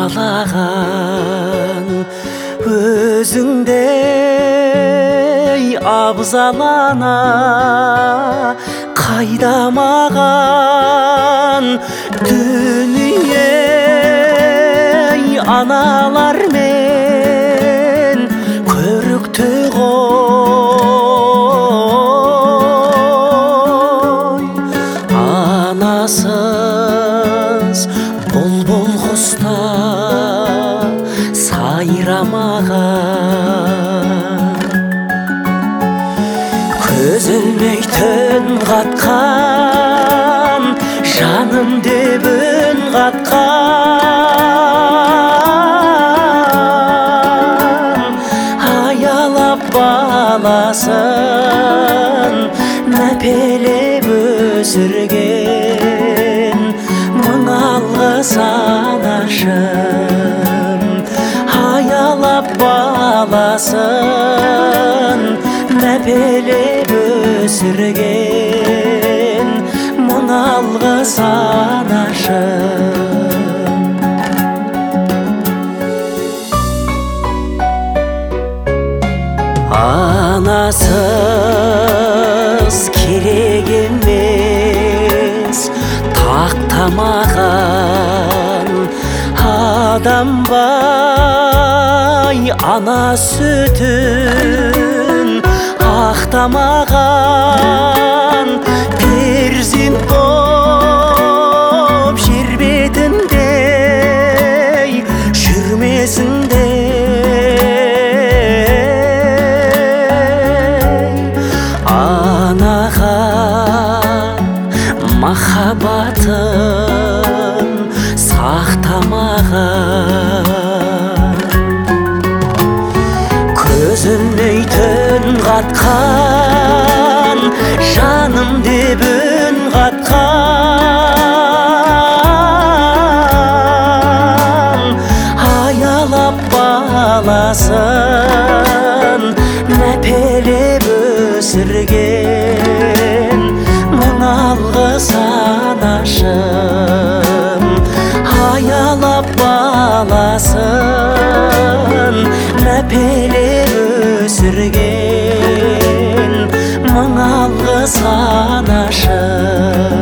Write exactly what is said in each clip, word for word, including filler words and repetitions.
қалаған өзіңдей абзал ана қайда маған дүние аналар мен көрікті ғой анасыз бұлбұл құста сайрамаған көз ілмей түн қатқан жаным деп үн қатқан аялап баласын мәпелеп өсірген мың алғыс анашым аялап баласын мәпелеп өсірген мың алғыс анашым анасыз керек емес тақтамаған адам бай ана сүтін ақтамаған перзент боп жер бетінде жүрмесін де анаға махаббатын сақтамаған көзімней түн қатқан жаным деп үн қатқан аялап баласын мәпелеп өсірген мың алғыс анашым аялап баласын мәпелеп өсірген мың алғыс анашым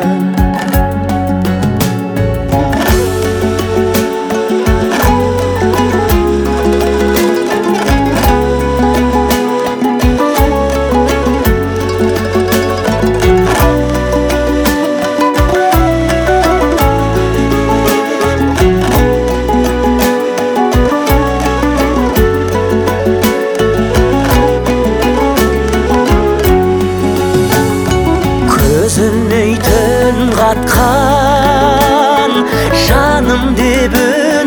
көзімней түн қатқан жаным деп үн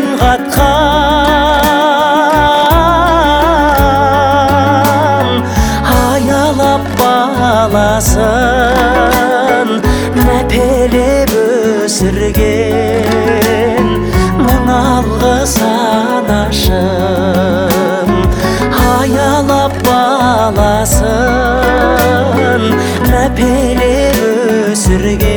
қатқан аялап баласын мәпелеп өсірген мың алғыс анашым аялап баласын мәпелеп өсірген